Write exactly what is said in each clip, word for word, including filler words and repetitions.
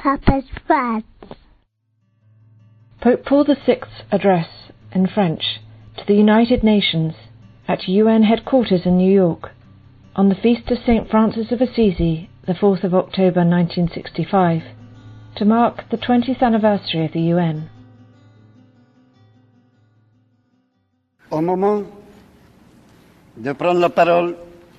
Papa's Fad. Pope Paul the Sixth's address in French to the United Nations at U N headquarters in New York on the feast of Saint Francis of Assisi, the fourth of October nineteen sixty-five, to mark the twentieth anniversary of the U N. Au moment de prendre la parole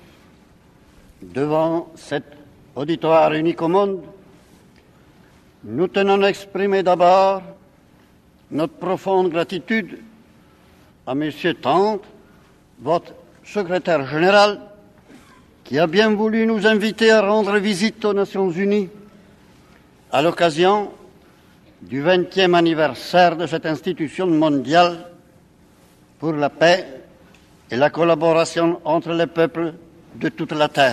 devant cet auditoire unique au monde, nous tenons à exprimer d'abord notre profonde gratitude à M. Tante, votre secrétaire général, qui a bien voulu nous inviter à rendre visite aux Nations Unies à l'occasion du vingtième anniversaire de cette institution mondiale pour la paix et la collaboration entre les peuples de toute la Terre.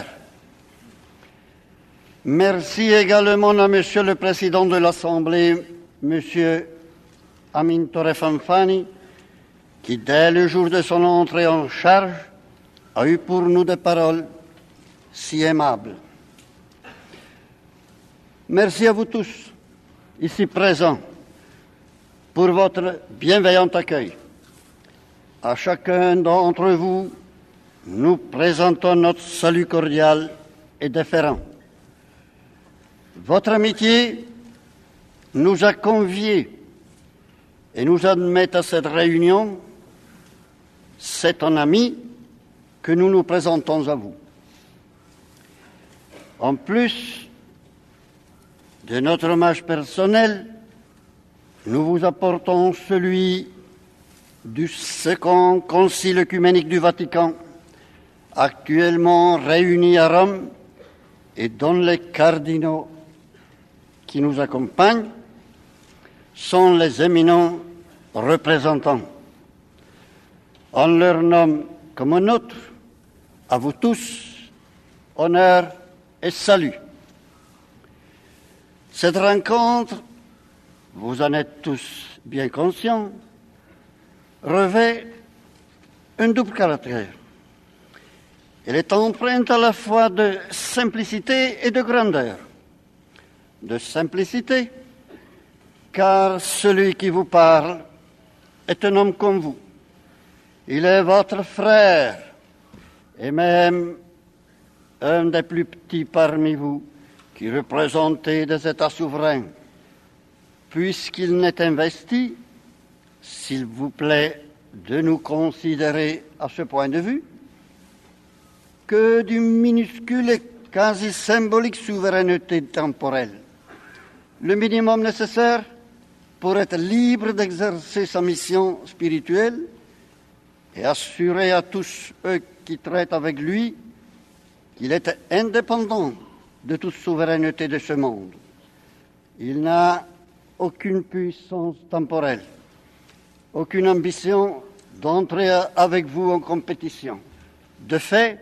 Merci également à Monsieur le Président de l'Assemblée, Monsieur Amintore Fanfani, qui, dès le jour de son entrée en charge, a eu pour nous des paroles si aimables. Merci à vous tous, ici présents, pour votre bienveillant accueil. À chacun d'entre vous, nous présentons notre salut cordial et déférent. Votre amitié nous a conviés et nous admet à cette réunion. C'est un ami que nous nous présentons à vous. En plus de notre hommage personnel, nous vous apportons celui du Second Concile œcuménique du Vatican, actuellement réuni à Rome, et dont les cardinaux qui nous accompagnent sont les éminents représentants. En leur nom comme un autre, à vous tous, honneur et salut. Cette rencontre, vous en êtes tous bien conscients, revêt un double caractère. Elle est empreinte à la fois de simplicité et de grandeur. De simplicité, car celui qui vous parle est un homme comme vous. Il est votre frère et même un des plus petits parmi vous qui représentez des États souverains, puisqu'il n'est investi, s'il vous plaît de nous considérer à ce point de vue, que d'une minuscule et quasi symbolique souveraineté temporelle, le minimum nécessaire pour être libre d'exercer sa mission spirituelle et assurer à tous eux qui traitent avec lui qu'il est indépendant de toute souveraineté de ce monde. Il n'a aucune puissance temporelle, aucune ambition d'entrer avec vous en compétition. De fait,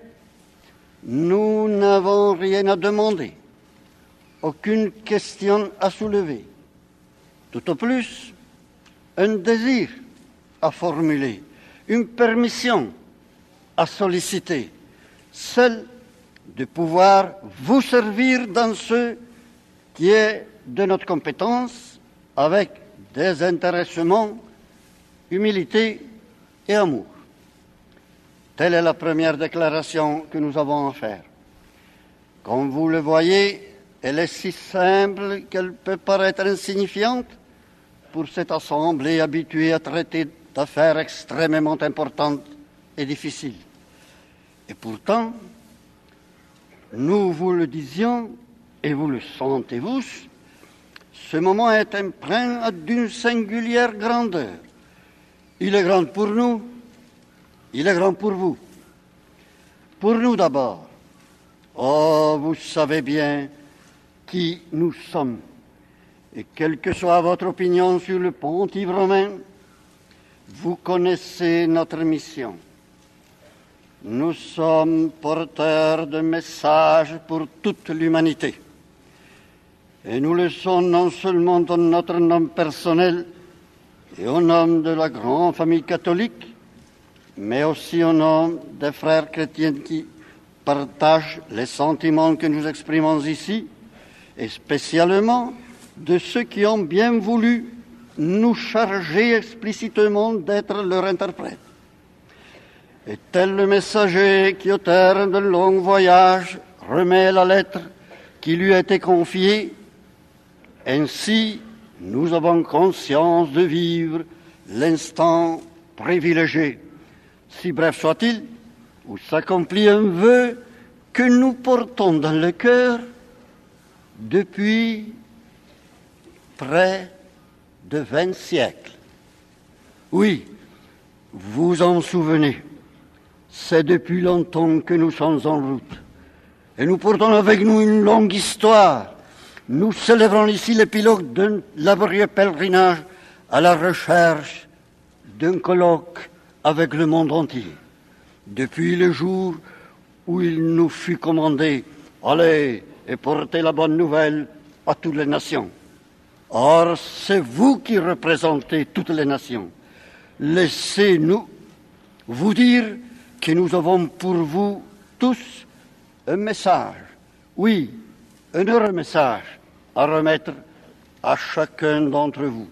nous n'avons rien à demander, aucune question à soulever, tout au plus un désir à formuler, une permission à solliciter, celle de pouvoir vous servir dans ce qui est de notre compétence avec désintéressement, humilité et amour. Telle est la première déclaration que nous avons à faire. Comme vous le voyez, elle est si simple qu'elle peut paraître insignifiante pour cette assemblée habituée à traiter d'affaires extrêmement importantes et difficiles. Et pourtant, nous vous le disions, et vous le sentez vous, ce moment est empreint d'une singulière grandeur. Il est grand pour nous, il est grand pour vous. Pour nous d'abord. Oh, vous savez bien qui nous sommes. Et quelle que soit votre opinion sur le pontife romain, vous connaissez notre mission. Nous sommes porteurs de messages pour toute l'humanité. Et nous le sommes non seulement dans notre nom personnel et au nom de la grande famille catholique, mais aussi au nom des frères chrétiens qui partagent les sentiments que nous exprimons ici, et spécialement de ceux qui ont bien voulu nous charger explicitement d'être leur interprète. Et tel le messager qui, au terme d'un long voyage, remet la lettre qui lui a été confiée, ainsi nous avons conscience de vivre l'instant privilégié, si bref soit-il, où s'accomplit un vœu que nous portons dans le cœur depuis près de vingt siècles. Oui, vous en souvenez, c'est depuis longtemps que nous sommes en route. Et nous portons avec nous une longue histoire. Nous célébrons ici l'épilogue d'un laborieux pèlerinage à la recherche d'un colloque avec le monde entier. Depuis le jour où il nous fut commandé, allez et portez la bonne nouvelle à toutes les nations. Or, c'est vous qui représentez toutes les nations. Laissez-nous vous dire que nous avons pour vous tous un message, oui, un heureux message à remettre à chacun d'entre vous.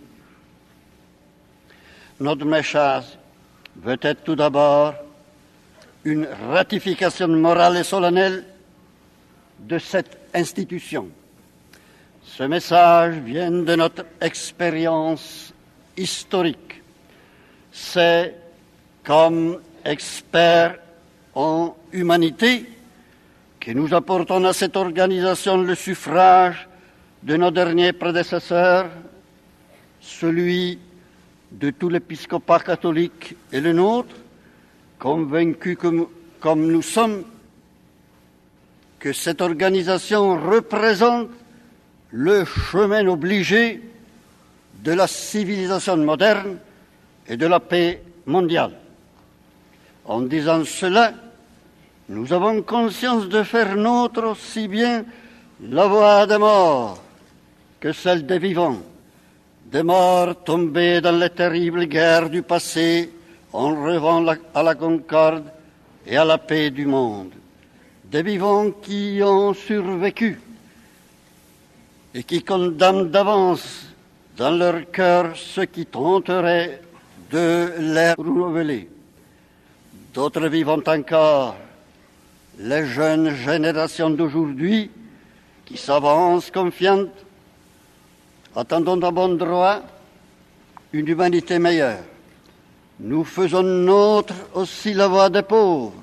Notre message veut être tout d'abord une ratification morale et solennelle de cette institution. Ce message vient de notre expérience historique. C'est comme experts en humanité que nous apportons à cette organisation le suffrage de nos derniers prédécesseurs, celui de tout l'épiscopat catholique et le nôtre, convaincus comme, comme nous sommes que cette organisation représente le chemin obligé de la civilisation moderne et de la paix mondiale. En disant cela, nous avons conscience de faire nôtre aussi bien la voix des morts que celle des vivants, des morts tombés dans les terribles guerres du passé en rêvant la, à la concorde et à la paix du monde, des vivants qui ont survécu et qui condamnent d'avance dans leur cœur ceux qui tenteraient de les renouveler. D'autres vivant encore, les jeunes générations d'aujourd'hui qui s'avancent confiantes, attendant à bon droit une humanité meilleure. Nous faisons nôtre aussi la voix des pauvres,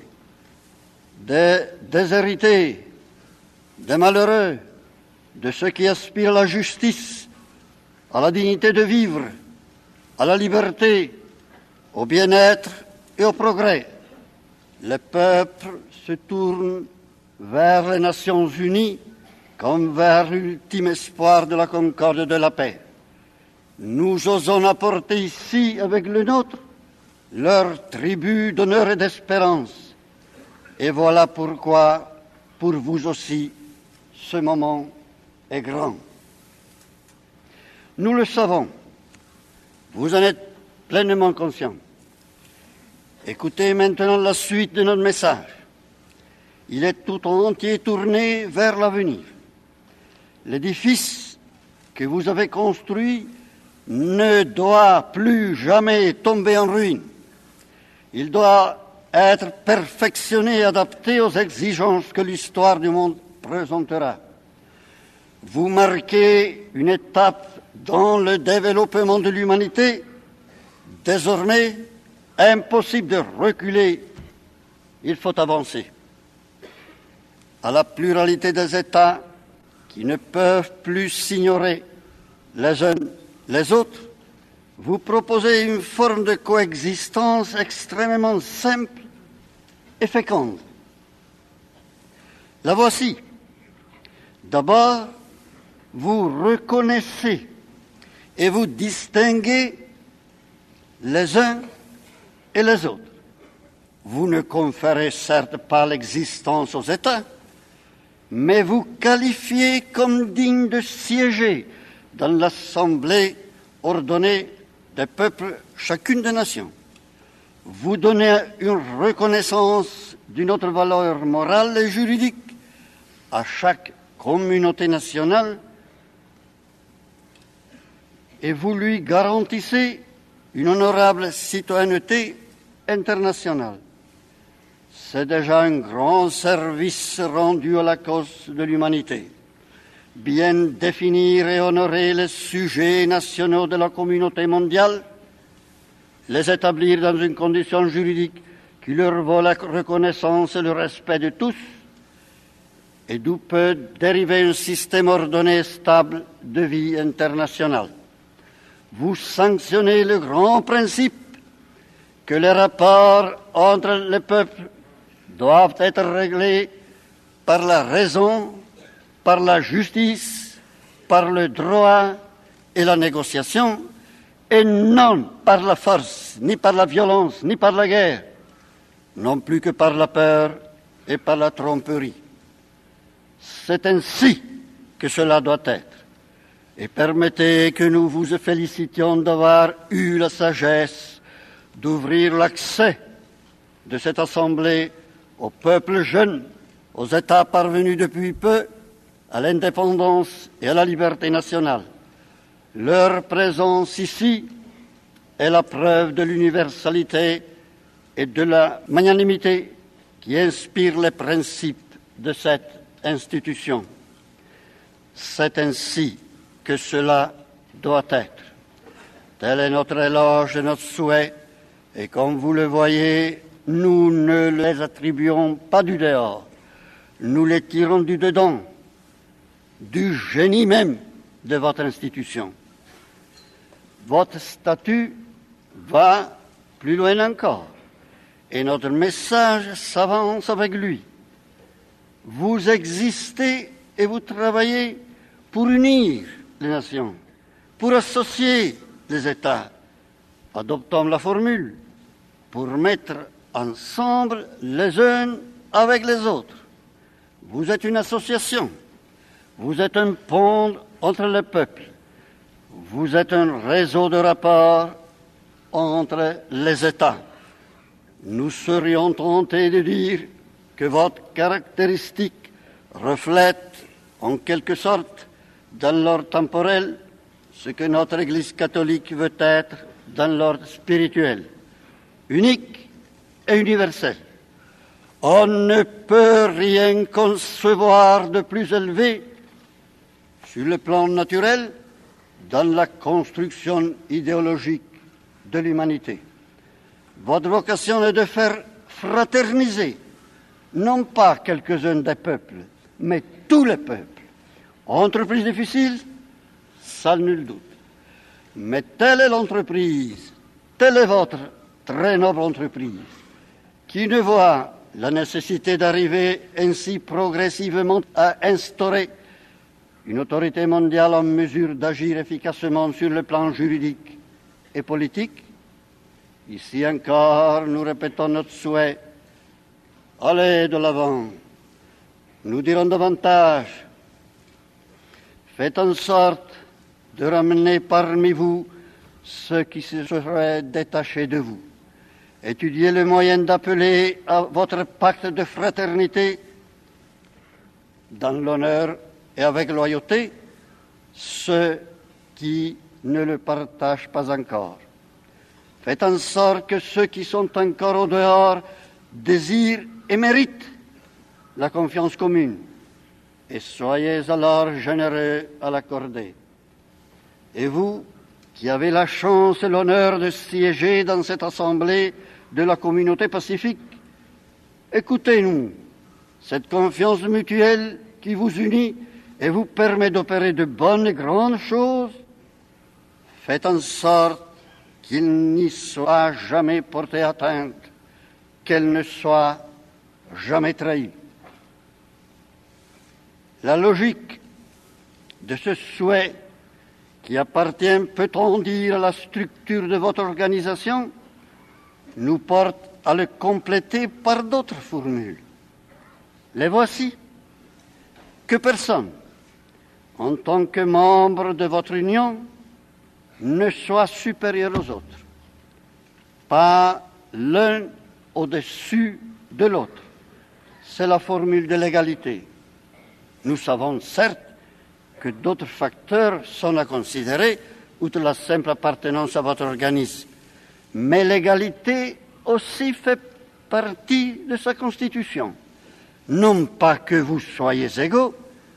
des déshérités, des malheureux, de ceux qui aspirent à la justice, à la dignité de vivre, à la liberté, au bien-être et au progrès. Les peuples se tournent vers les Nations Unies comme vers l'ultime espoir de la concorde et de la paix. Nous osons apporter ici, avec le nôtre, leur tribut d'honneur et d'espérance. Et voilà pourquoi, pour vous aussi, ce moment est grand. Nous le savons, vous en êtes pleinement conscients. Écoutez maintenant la suite de notre message. Il est tout entier tourné vers l'avenir. L'édifice que vous avez construit ne doit plus jamais tomber en ruine. Il doit être perfectionné et adapté aux exigences que l'histoire du monde présentera. Vous marquez une étape dans le développement de l'humanité. Désormais, impossible de reculer, il faut avancer. À la pluralité des États qui ne peuvent plus s'ignorer les uns les autres, vous proposez une forme de coexistence extrêmement simple et féconde. La voici. D'abord, vous reconnaissez et vous distinguez les uns et les autres. Vous ne conférez certes pas l'existence aux États, mais vous qualifiez comme dignes de siéger dans l'assemblée ordonnée des peuples, chacune des nations. Vous donnez une reconnaissance d'une autre valeur morale et juridique à chaque communauté nationale et vous lui garantissez une honorable citoyenneté internationale. C'est déjà un grand service rendu à la cause de l'humanité. Bien définir et honorer les sujets nationaux de la communauté mondiale, les établir dans une condition juridique qui leur vaut la reconnaissance et le respect de tous, et d'où peut dériver un système ordonné et stable de vie internationale. Vous sanctionnez le grand principe que les rapports entre les peuples doivent être réglés par la raison, par la justice, par le droit et la négociation, et non par la force, ni par la violence, ni par la guerre, non plus que par la peur et par la tromperie. C'est ainsi que cela doit être. Et permettez que nous vous félicitions d'avoir eu la sagesse d'ouvrir l'accès de cette Assemblée aux peuples jeunes, aux États parvenus depuis peu à l'indépendance et à la liberté nationale. Leur présence ici est la preuve de l'universalité et de la magnanimité qui inspire les principes de cette institution. C'est ainsi que cela doit être. Tel est notre éloge et notre souhait, et comme vous le voyez, nous ne les attribuons pas du dehors, nous les tirons du dedans, du génie même de votre institution. Votre statut va plus loin encore, et notre message s'avance avec lui. Vous existez et vous travaillez pour unir les nations, pour associer les États. Adoptons la formule, pour mettre ensemble les uns avec les autres. Vous êtes une association, vous êtes un pont entre les peuples, vous êtes un réseau de rapports entre les États. Nous serions tentés de dire que votre caractéristique reflète en quelque sorte dans l'ordre temporel ce que notre Église catholique veut être dans l'ordre spirituel, unique et universel. On ne peut rien concevoir de plus élevé sur le plan naturel dans la construction idéologique de l'humanité. Votre vocation est de faire fraterniser non pas quelques-uns des peuples, mais tous les peuples. Entreprise difficile, sans nul doute. Mais telle est l'entreprise, telle est votre très noble entreprise, qui ne voit la nécessité d'arriver ainsi progressivement à instaurer une autorité mondiale en mesure d'agir efficacement sur le plan juridique et politique. Ici encore, nous répétons notre souhait. Allez de l'avant. Nous dirons davantage. Faites en sorte de ramener parmi vous ceux qui se seraient détachés de vous. Étudiez le moyen d'appeler à votre pacte de fraternité dans l'honneur et avec loyauté ceux qui ne le partagent pas encore. Faites en sorte que ceux qui sont encore au dehors désirent et méritent la confiance commune, et soyez alors généreux à l'accorder. Et vous, qui avez la chance et l'honneur de siéger dans cette assemblée de la communauté pacifique, écoutez-nous, cette confiance mutuelle qui vous unit et vous permet d'opérer de bonnes et grandes choses, faites en sorte qu'il n'y soit jamais porté atteinte, qu'elle ne soit jamais trahie. La logique de ce souhait qui appartient, peut-on dire, à la structure de votre organisation, nous porte à le compléter par d'autres formules. Les voici. Que personne, en tant que membre de votre union, ne soit supérieur aux autres. Pas l'un au-dessus de l'autre. C'est la formule de l'égalité. Nous savons certes que d'autres facteurs sont à considérer outre la simple appartenance à votre organisme. Mais l'égalité aussi fait partie de sa constitution. Non pas que vous soyez égaux,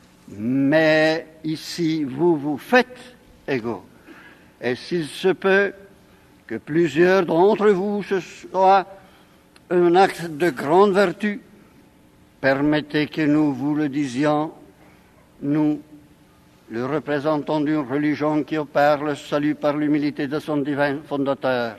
mais ici vous vous faites égaux. Et s'il se peut que plusieurs d'entre vous ce soit un acte de grande vertu, permettez que nous vous le disions, nous, le représentant d'une religion qui opère le salut par l'humilité de son divin fondateur.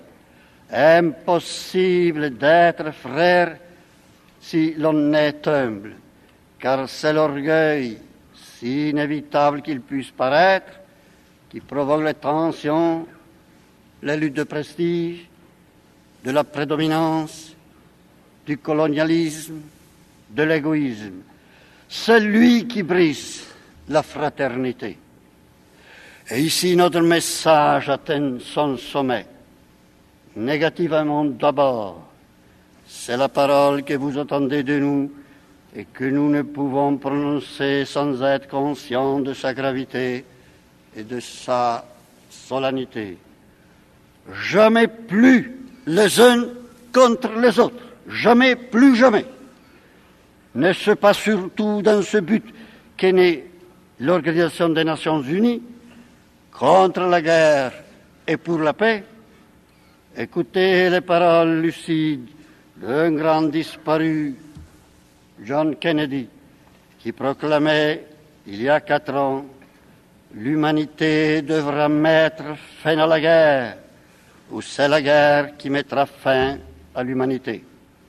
Impossible d'être frère si l'on est humble, car c'est l'orgueil, si inévitable qu'il puisse paraître, qui provoque les tensions, les luttes de prestige, de la prédominance, du colonialisme, de l'égoïsme. C'est lui qui brise la fraternité. Et ici, notre message atteint son sommet. Négativement d'abord, c'est la parole que vous entendez de nous et que nous ne pouvons prononcer sans être conscients de sa gravité et de sa solennité. Jamais plus les uns contre les autres. Jamais, plus jamais. N'est-ce pas surtout dans ce but qu'est née l'Organisation des Nations Unies, contre la guerre et pour la paix? Écoutez les paroles lucides d'un grand disparu, John Kennedy, qui proclamait il y a quatre ans « L'humanité devra mettre fin à la guerre, ou c'est la guerre qui mettra fin à l'humanité ».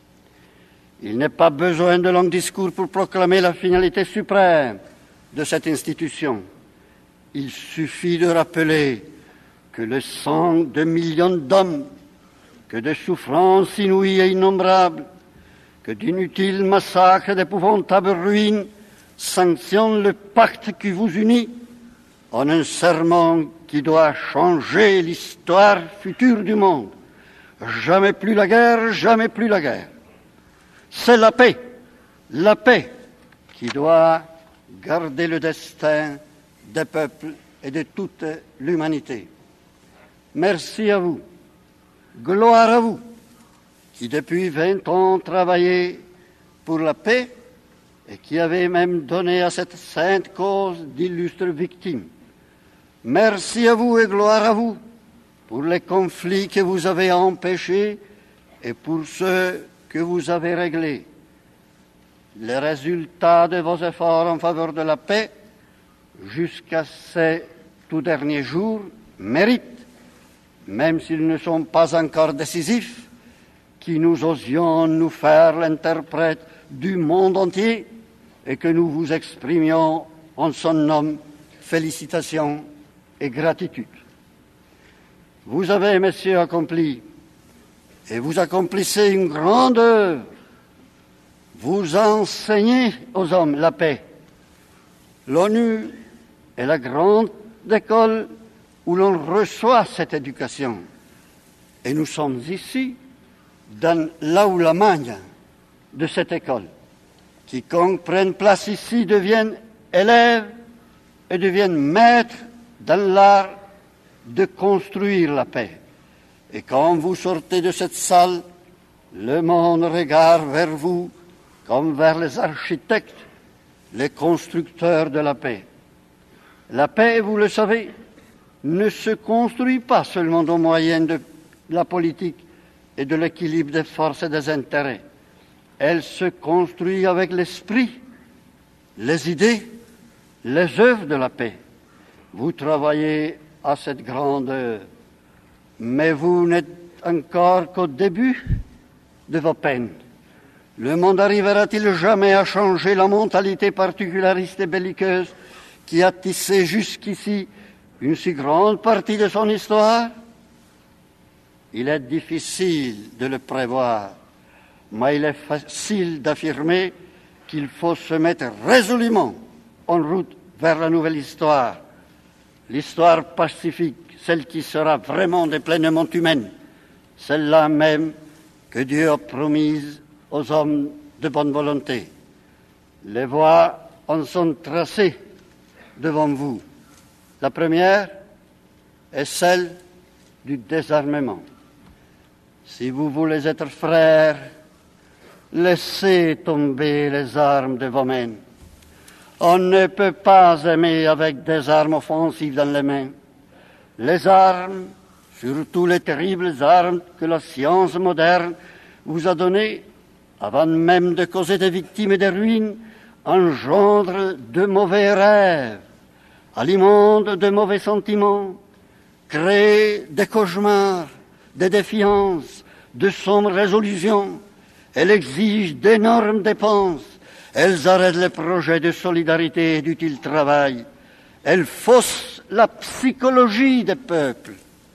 Il n'est pas besoin de longs discours pour proclamer la finalité suprême de cette institution. Il suffit de rappeler que le sang de millions d'hommes, que de souffrances inouïes et innombrables, que d'inutiles massacres et d'épouvantables ruines sanctionnent le pacte qui vous unit en un serment qui doit changer l'histoire future du monde. Jamais plus la guerre, jamais plus la guerre. C'est la paix, la paix qui doit garder le destin des peuples et de toute l'humanité. Merci à vous, gloire à vous, qui depuis vingt ans travaillez pour la paix et qui avez même donné à cette sainte cause d'illustres victimes. Merci à vous et gloire à vous pour les conflits que vous avez empêchés et pour ceux que vous avez réglés. Les résultats de vos efforts en faveur de la paix jusqu'à ces tout derniers jours méritent, même s'ils ne sont pas encore décisifs, que nous osions nous faire l'interprète du monde entier et que nous vous exprimions en son nom félicitations et gratitude. Vous avez, messieurs, accompli et vous accomplissez une grande œuvre. Vous enseignez aux hommes la paix. L'ONU est la grande école où l'on reçoit cette éducation. Et nous sommes ici, dans l'aula magna de cette école. Quiconque prenne place ici devienne élève et devienne maître dans l'art de construire la paix. Et quand vous sortez de cette salle, le monde regarde vers vous comme vers les architectes, les constructeurs de la paix. La paix, vous le savez, ne se construit pas seulement au moyen de la politique et de l'équilibre des forces et des intérêts. Elle se construit avec l'esprit, les idées, les œuvres de la paix. Vous travaillez à cette grande œuvre, mais vous n'êtes encore qu'au début de vos peines. Le monde arrivera-t-il jamais à changer la mentalité particulariste et belliqueuse qui a tissé jusqu'ici une si grande partie de son histoire? Il est difficile de le prévoir, mais il est facile d'affirmer qu'il faut se mettre résolument en route vers la nouvelle histoire, l'histoire pacifique, celle qui sera vraiment et pleinement humaine, celle-là même que Dieu a promise aux hommes de bonne volonté. Les voies en sont tracées devant vous. La première est celle du désarmement. Si vous voulez être frères, laissez tomber les armes de vos mains. On ne peut pas aimer avec des armes offensives dans les mains. Les armes, surtout les terribles armes que la science moderne vous a données, avant même de causer des victimes et des ruines, engendrent de mauvais rêves, alimentent de mauvais sentiments, créent des cauchemars, des défiances, de sombres résolutions. Elles exigent d'énormes dépenses. Elles arrêtent les projets de solidarité et d'utile travail. Elles faussent la psychologie des peuples.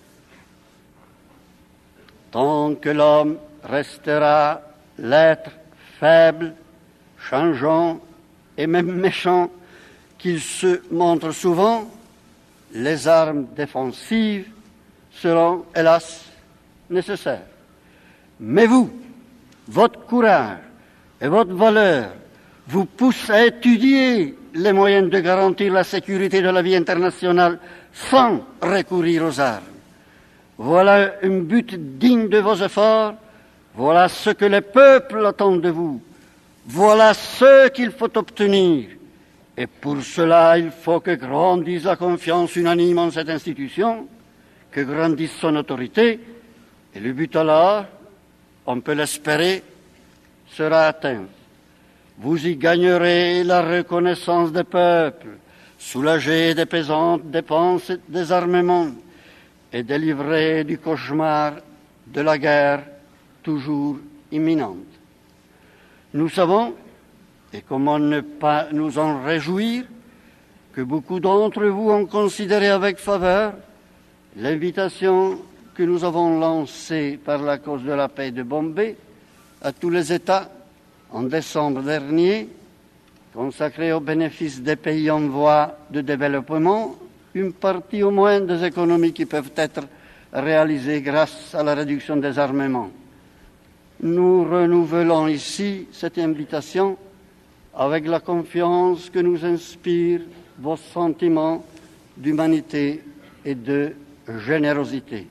Tant que l'homme restera l'être faible, changeant et même méchant qu'il se montre souvent, les armes défensives seront, hélas, nécessaires. Mais vous, votre courage et votre valeur vous poussent à étudier les moyens de garantir la sécurité de la vie internationale sans recourir aux armes. Voilà un but digne de vos efforts, voilà ce que les peuples attendent de vous, voilà ce qu'il faut obtenir. Et pour cela, il faut que grandisse la confiance unanime en cette institution, que grandisse son autorité, et le but alors, on peut l'espérer, sera atteint. Vous y gagnerez la reconnaissance des peuples, soulagés des pesantes dépenses des armements et délivrés du cauchemar de la guerre toujours imminente. Nous savons, et comment ne pas nous en réjouir, que beaucoup d'entre vous ont considéré avec faveur l'invitation que nous avons lancée par la cause de la paix de Bombay à tous les États en décembre dernier, consacrée au bénéfice des pays en voie de développement, une partie au moins des économies qui peuvent être réalisées grâce à la réduction des armements. Nous renouvelons ici cette invitation avec la confiance que nous inspirent vos sentiments d'humanité et de générosité.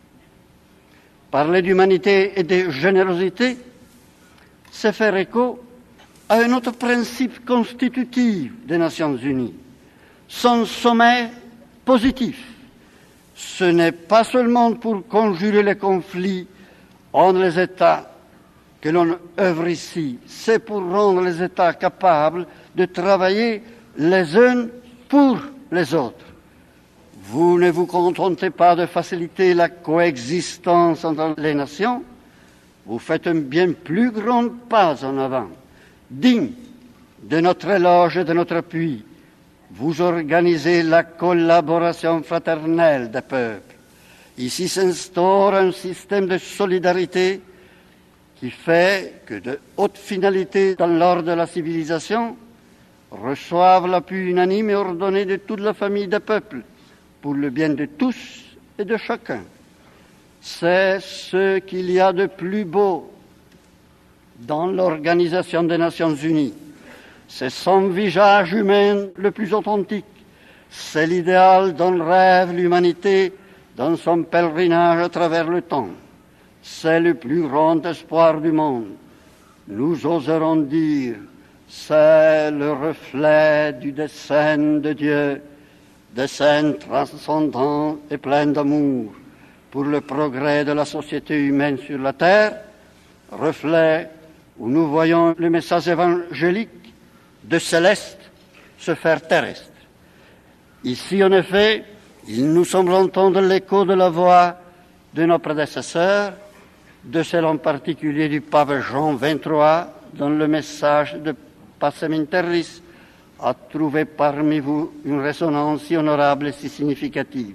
Parler d'humanité et de générosité, c'est faire écho à un autre principe constitutif des Nations Unies, son sommet positif. Ce n'est pas seulement pour conjurer les conflits entre les États que l'on œuvre ici, c'est pour rendre les États capables de travailler les uns pour les autres. Vous ne vous contentez pas de faciliter la coexistence entre les nations, vous faites un bien plus grand pas en avant, digne de notre éloge et de notre appui. Vous organisez la collaboration fraternelle des peuples. Ici s'instaure un système de solidarité qui fait que de hautes finalités dans l'ordre de la civilisation reçoivent l'appui unanime et ordonné de toute la famille des peuples, pour le bien de tous et de chacun. C'est ce qu'il y a de plus beau dans l'Organisation des Nations Unies. C'est son visage humain le plus authentique. C'est l'idéal dont rêve l'humanité dans son pèlerinage à travers le temps. C'est le plus grand espoir du monde. Nous oserons dire, c'est le reflet du dessein de Dieu, dessein transcendant et plein d'amour pour le progrès de la société humaine sur la terre, reflet où nous voyons le message évangélique de céleste se faire terrestre. Ici, en effet, il nous semble entendre l'écho de la voix de nos prédécesseurs, de celle en particulier du pape Jean vingt-trois, dont le message de Pacem in Terris a trouvé parmi vous une résonance si honorable et si significative.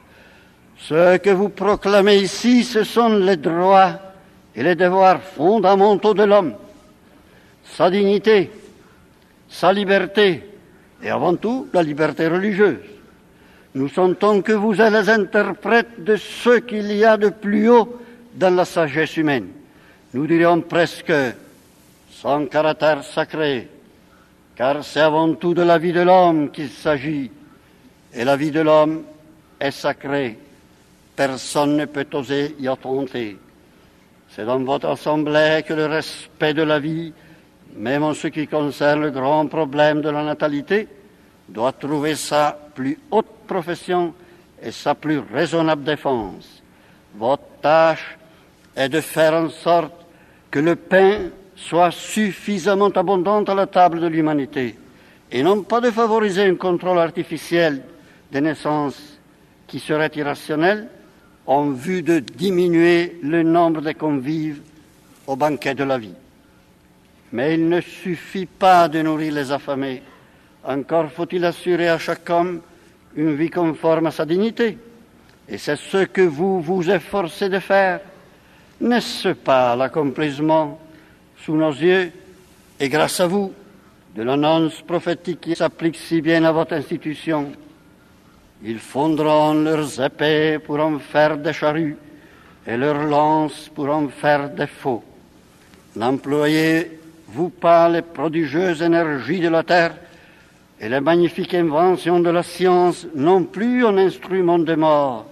Ce que vous proclamez ici, ce sont les droits et les devoirs fondamentaux de l'homme, sa dignité, sa liberté, et avant tout la liberté religieuse. Nous sentons que vous êtes les interprètes de ce qu'il y a de plus haut dans la sagesse humaine. Nous dirions presque son caractère sacré, car c'est avant tout de la vie de l'homme qu'il s'agit, et la vie de l'homme est sacrée personne ne peut oser y attenter. C'est dans votre assemblée que le respect de la vie, même en ce qui concerne le grand problème de la natalité, doit trouver sa plus haute profession et sa plus raisonnable défense. Votre tâche est de faire en sorte que le pain soit suffisamment abondant à la table de l'humanité, et non pas de favoriser un contrôle artificiel des naissances qui serait irrationnel en vue de diminuer le nombre des convives au banquet de la vie. Mais il ne suffit pas de nourrir les affamés, encore faut-il assurer à chaque homme une vie conforme à sa dignité, et c'est ce que vous vous efforcez de faire. N'est-ce pas l'accomplissement sous nos yeux et grâce à vous de l'annonce prophétique qui s'applique si bien à votre institution? Ils fondront leurs épées pour en faire des charrues et leurs lances pour en faire des faux. N'employez-vous pas les prodigieuses énergies de la terre et les magnifiques inventions de la science non plus en instrument de mort,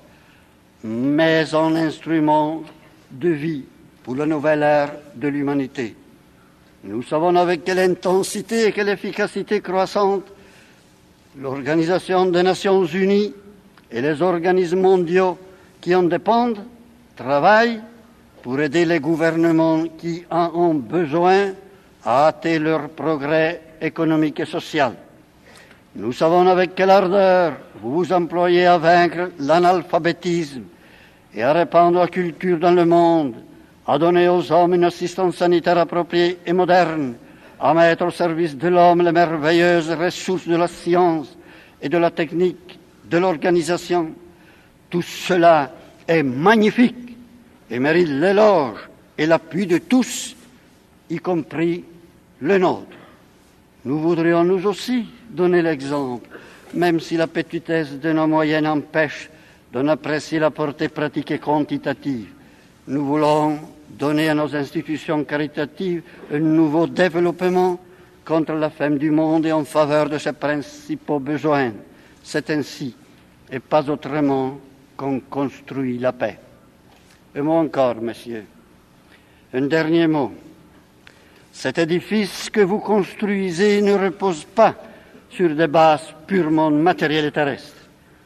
mais en instrument de vie pour la nouvelle ère de l'humanité? Nous savons avec quelle intensité et quelle efficacité croissante l'Organisation des Nations Unies et les organismes mondiaux qui en dépendent travaillent pour aider les gouvernements qui en ont besoin à hâter leur progrès économique et social. Nous savons avec quelle ardeur vous vous employez à vaincre l'analphabétisme et à répandre la culture dans le monde, à donner aux hommes une assistance sanitaire appropriée et moderne, à mettre au service de l'homme les merveilleuses ressources de la science et de la technique, de l'organisation. Tout cela est magnifique et mérite l'éloge et l'appui de tous, y compris le nôtre. Nous voudrions nous aussi donner l'exemple, même si la petitesse de nos moyens empêche d'en apprécier la portée pratique et quantitative. Nous voulons donner à nos institutions caritatives un nouveau développement contre la faim du monde et en faveur de ses principaux besoins. C'est ainsi, et pas autrement, qu'on construit la paix. Un mot encore, messieurs. Un dernier mot. Cet édifice que vous construisez ne repose pas sur des bases purement matérielles et terrestres,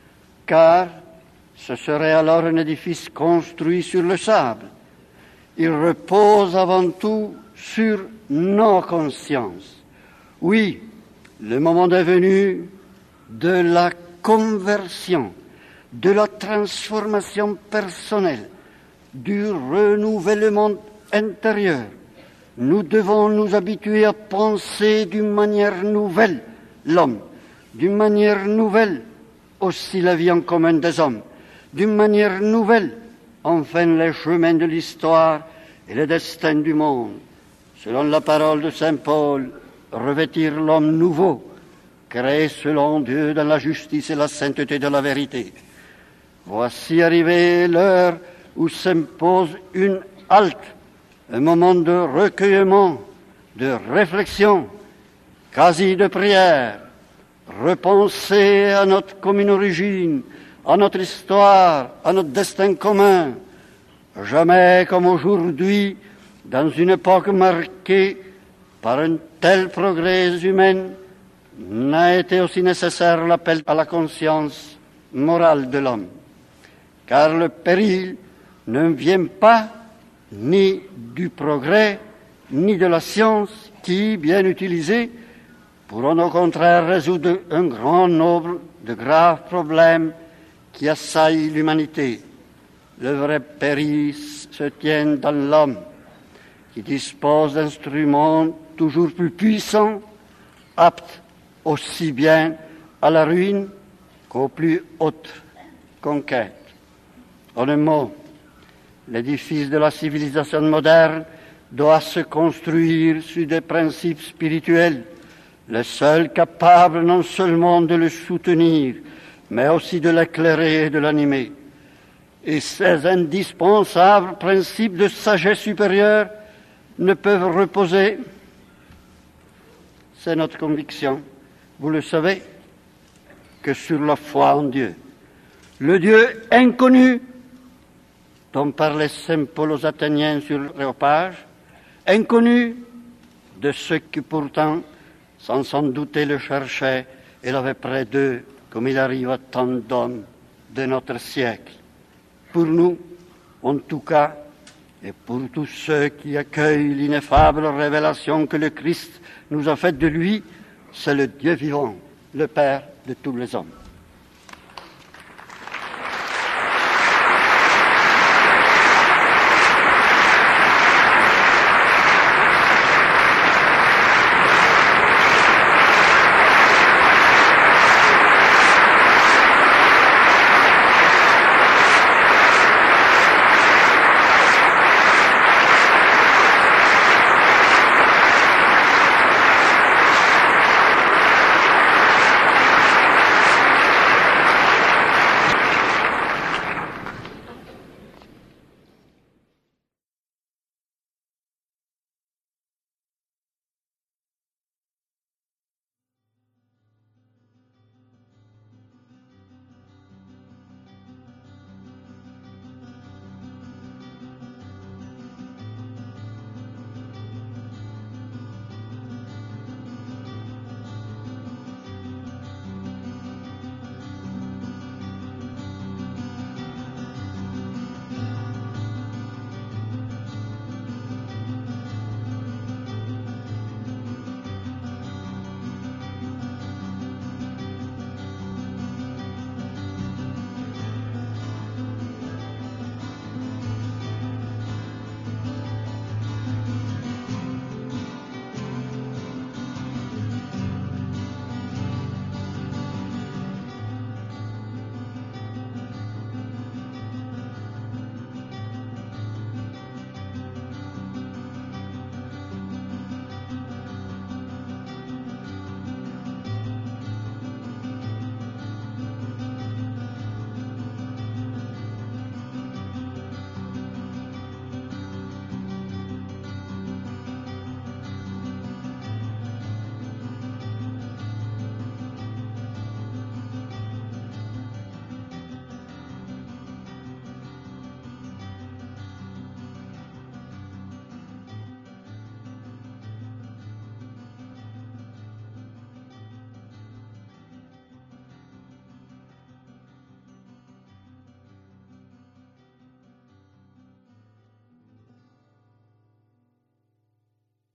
car ce serait alors un édifice construit sur le sable. Il repose avant tout sur nos consciences. Oui, le moment est venu de la conversion, de la transformation personnelle, du renouvellement intérieur. Nous devons nous habituer à penser d'une manière nouvelle l'homme, d'une manière nouvelle aussi la vie en commun des hommes, d'une manière nouvelle enfin les chemins de l'histoire et le destin du monde. Selon la parole de saint Paul, revêtir l'homme nouveau, créé selon Dieu dans la justice et la sainteté de la vérité. Voici arrivée l'heure où s'impose une halte, un moment de recueillement, de réflexion, quasi de prière, repenser à notre commune origine, à notre histoire, à notre destin commun. Jamais comme aujourd'hui, dans une époque marquée par un tel progrès humain, n'a été aussi nécessaire l'appel à la conscience morale de l'homme. Car le péril ne vient pas ni du progrès, ni de la science qui, bien utilisée, pourront au contraire résoudre un grand nombre de graves problèmes qui assaillent l'humanité. Le vrai péril se tient dans l'homme, qui dispose d'instruments toujours plus puissants, aptes aussi bien à la ruine qu'aux plus hautes conquêtes. En un mot, l'édifice de la civilisation moderne doit se construire sur des principes spirituels, les seuls capables non seulement de le soutenir, mais aussi de l'éclairer et de l'animer. Et ces indispensables principes de sagesse supérieure ne peuvent reposer, c'est notre conviction, vous le savez, que sur la foi en Dieu. Le Dieu inconnu dont parlait saint Paul aux Athéniens sur l'Aréopage, inconnu de ceux qui pourtant, sans s'en douter, le cherchaient et l'avaient près d'eux, comme il arrive à tant d'hommes de notre siècle. Pour nous, en tout cas, et pour tous ceux qui accueillent l'ineffable révélation que le Christ nous a faite de lui, c'est le Dieu vivant, le Père de tous les hommes.